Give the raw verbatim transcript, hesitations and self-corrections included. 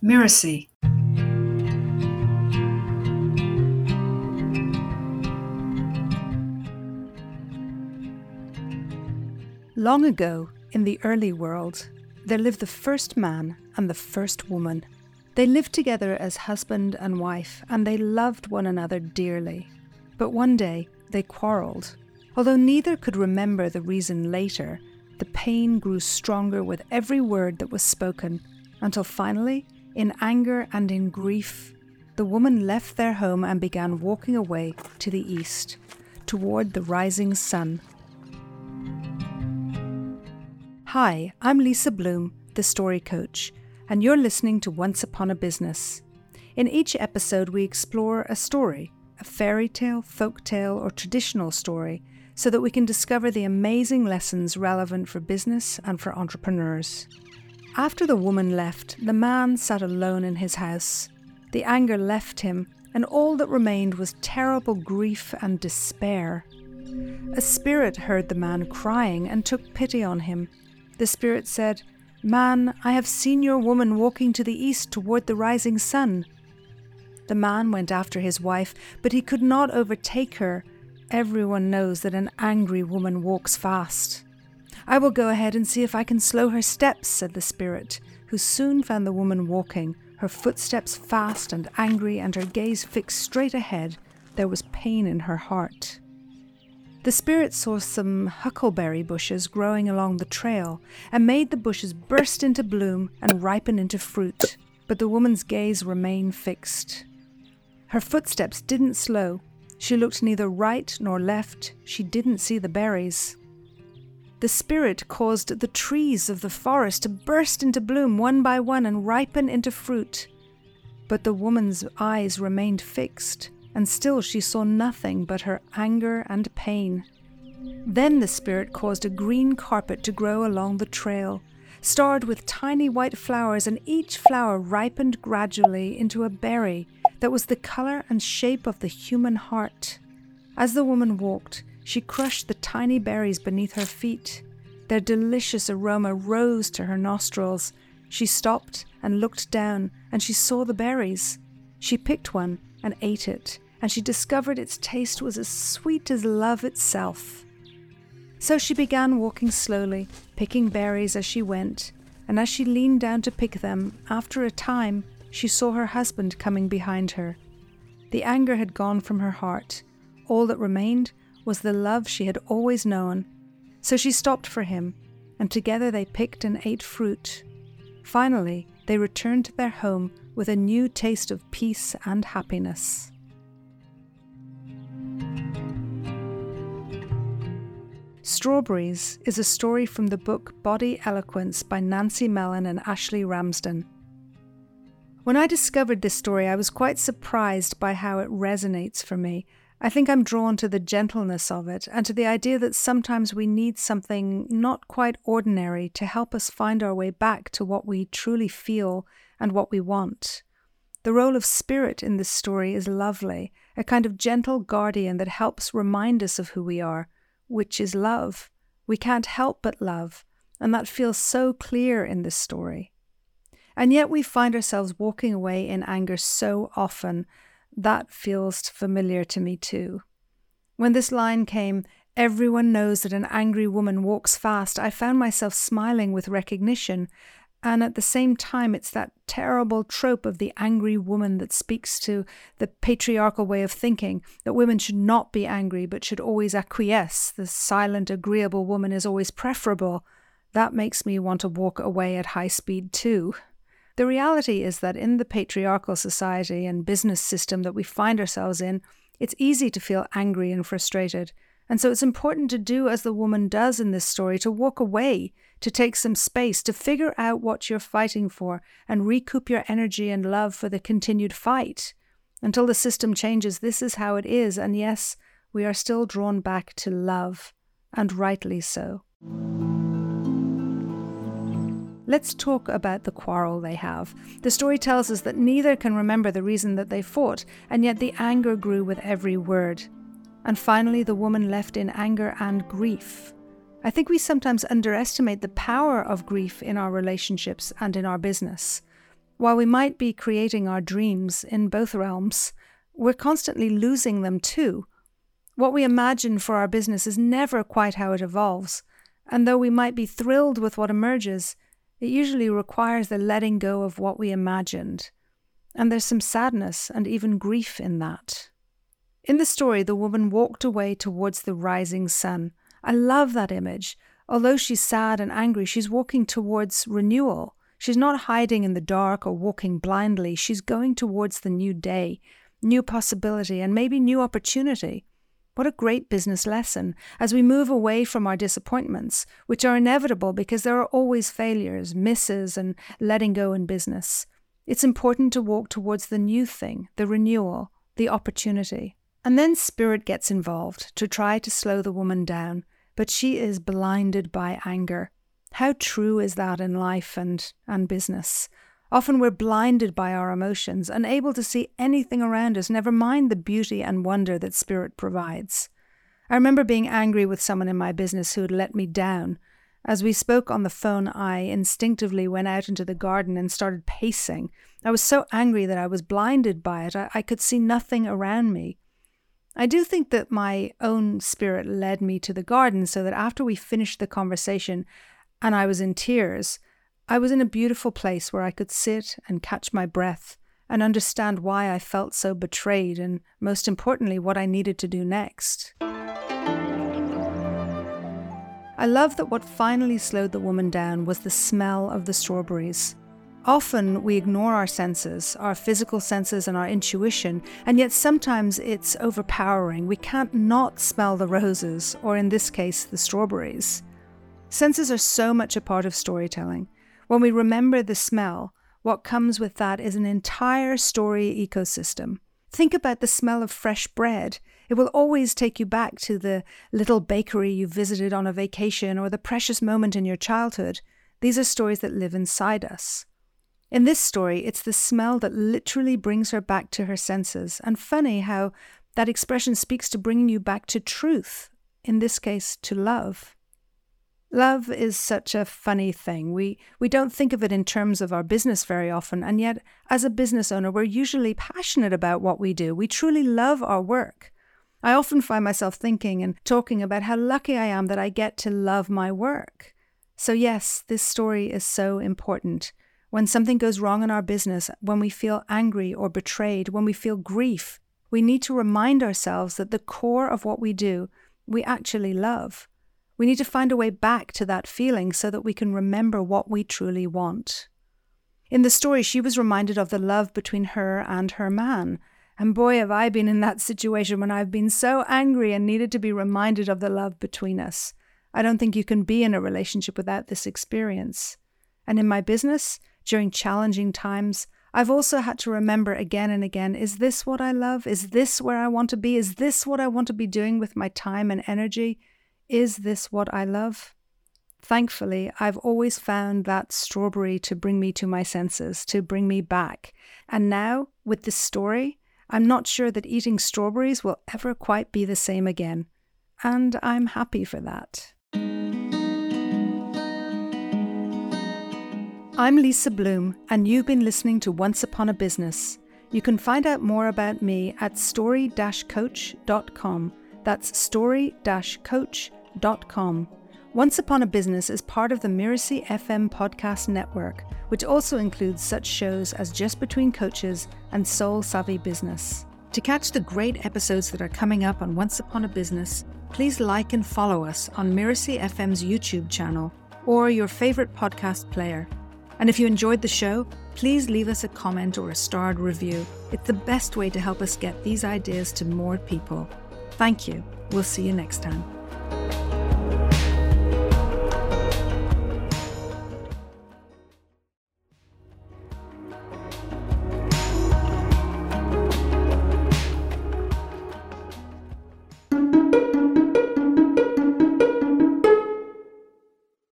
Miracy. Long ago, in the early world, there lived the first man and the first woman. They lived together as husband and wife, and they loved one another dearly. But one day, they quarrelled. Although neither could remember the reason later, the pain grew stronger with every word that was spoken, until finally, in anger and in grief, the woman left their home and began walking away to the east, toward the rising sun. Hi, I'm Lisa Bloom, the Story Coach, and you're listening to Once Upon a Business. In each episode, we explore a story, a fairy tale, folk tale, or traditional story, so that we can discover the amazing lessons relevant for business and for entrepreneurs. After the woman left, the man sat alone in his house. The anger left him, and all that remained was terrible grief and despair. A spirit heard the man crying and took pity on him. The spirit said, "Man, I have seen your woman walking to the east toward the rising sun." The man went after his wife, but he could not overtake her. Everyone knows that an angry woman walks fast. "I will go ahead and see if I can slow her steps," said the spirit, who soon found the woman walking, her footsteps fast and angry and her gaze fixed straight ahead. There was pain in her heart. The spirit saw some huckleberry bushes growing along the trail and made the bushes burst into bloom and ripen into fruit, but the woman's gaze remained fixed. Her footsteps didn't slow. She looked neither right nor left. She didn't see the berries. The spirit caused the trees of the forest to burst into bloom one by one and ripen into fruit, but the woman's eyes remained fixed, and still she saw nothing but her anger and pain. Then the spirit caused a green carpet to grow along the trail, starred with tiny white flowers, and each flower ripened gradually into a berry that was the colour and shape of the human heart. As the woman walked, she crushed the tiny berries beneath her feet. Their delicious aroma rose to her nostrils. She stopped and looked down, and she saw the berries. She picked one and ate it, and she discovered its taste was as sweet as love itself. So she began walking slowly, picking berries as she went, and as she leaned down to pick them, after a time, she saw her husband coming behind her. The anger had gone from her heart. All that remained was the love she had always known. So she stopped for him, and together they picked and ate fruit. Finally, they returned to their home with a new taste of peace and happiness. Strawberries is a story from the book Body Eloquence by Nancy Mellon and Ashley Ramsden. When I discovered this story, I was quite surprised by how it resonates for me. I think I'm drawn to the gentleness of it and to the idea that sometimes we need something not quite ordinary to help us find our way back to what we truly feel and what we want. The role of spirit in this story is lovely, a kind of gentle guardian that helps remind us of who we are, which is love. We can't help but love, and that feels so clear in this story. And yet we find ourselves walking away in anger so often. That feels familiar to me too. When this line came, "Everyone knows that an angry woman walks fast," I found myself smiling with recognition. And at the same time, it's that terrible trope of the angry woman that speaks to the patriarchal way of thinking, that women should not be angry but should always acquiesce. The silent, agreeable woman is always preferable. That makes me want to walk away at high speed too. The reality is that in the patriarchal society and business system that we find ourselves in, it's easy to feel angry and frustrated. And so it's important to do as the woman does in this story, to walk away, to take some space, to figure out what you're fighting for and recoup your energy and love for the continued fight. Until the system changes, this is how it is. And yes, we are still drawn back to love, and rightly so. Let's talk about the quarrel they have. The story tells us that neither can remember the reason that they fought, and yet the anger grew with every word. And finally, the woman left in anger and grief. I think we sometimes underestimate the power of grief in our relationships and in our business. while we might be creating our dreams in both realms, we're constantly losing them too. What we imagine for our business is never quite how it evolves, and though we might be thrilled with what emerges, it usually requires the letting go of what we imagined. And there's some sadness and even grief in that. In the story, the woman walked away towards the rising sun. I love that image. Although she's sad and angry, she's walking towards renewal. She's not hiding in the dark or walking blindly. She's going towards the new day, new possibility, and maybe new opportunity. What a great business lesson as we move away from our disappointments, which are inevitable because there are always failures, misses, and letting go in business. It's important to walk towards the new thing, the renewal, the opportunity. And then spirit gets involved to try to slow the woman down, but she is blinded by anger. How true is that in life and, and business? Often we're blinded by our emotions, unable to see anything around us, never mind the beauty and wonder that spirit provides. I remember being angry with someone in my business who had let me down. As we spoke on the phone, I instinctively went out into the garden and started pacing. I was so angry that I was blinded by it. I, I could see nothing around me. I do think that my own spirit led me to the garden so that after we finished the conversation and I was in tears, I was in a beautiful place where I could sit and catch my breath and understand why I felt so betrayed and, most importantly, what I needed to do next. I love that what finally slowed the woman down was the smell of the strawberries. Often we ignore our senses, our physical senses and our intuition, and yet sometimes it's overpowering. We can't not smell the roses, or in this case, the strawberries. Senses are so much a part of storytelling. When we remember the smell, what comes with that is an entire story ecosystem. Think about the smell of fresh bread. It will always take you back to the little bakery you visited on a vacation or the precious moment in your childhood. These are stories that live inside us. In this story, it's the smell that literally brings her back to her senses. And funny how that expression speaks to bringing you back to truth, in this case, to love. Love is such a funny thing. We we don't think of it in terms of our business very often, and yet as a business owner, we're usually passionate about what we do. We truly love our work. I often find myself thinking and talking about how lucky I am that I get to love my work. So yes, this story is so important. When something goes wrong in our business, when we feel angry or betrayed, when we feel grief, we need to remind ourselves that the core of what we do, we actually love. We need to find a way back to that feeling so that we can remember what we truly want. In the story, she was reminded of the love between her and her man. And boy, have I been in that situation when I've been so angry and needed to be reminded of the love between us. I don't think you can be in a relationship without this experience. And in my business, during challenging times, I've also had to remember again and again, is this what I love? Is this where I want to be? Is this what I want to be doing with my time and energy? Is this what I love? Thankfully, I've always found that strawberry to bring me to my senses, to bring me back. And now, with this story, I'm not sure that eating strawberries will ever quite be the same again. And I'm happy for that. I'm Lisa Bloom, and you've been listening to Once Upon a Business. You can find out more about me at story dash coach dot com. That's story dash coach dot com. Once Upon a Business is part of the Mirasee F M podcast network, which also includes such shows as Just Between Coaches and Soul Savvy Business. To catch the great episodes that are coming up on Once Upon a Business, please like and follow us on Mirasee F M's YouTube channel or your favorite podcast player. And if you enjoyed the show, please leave us a comment or a starred review. It's the best way to help us get these ideas to more people. Thank you. We'll see you next time.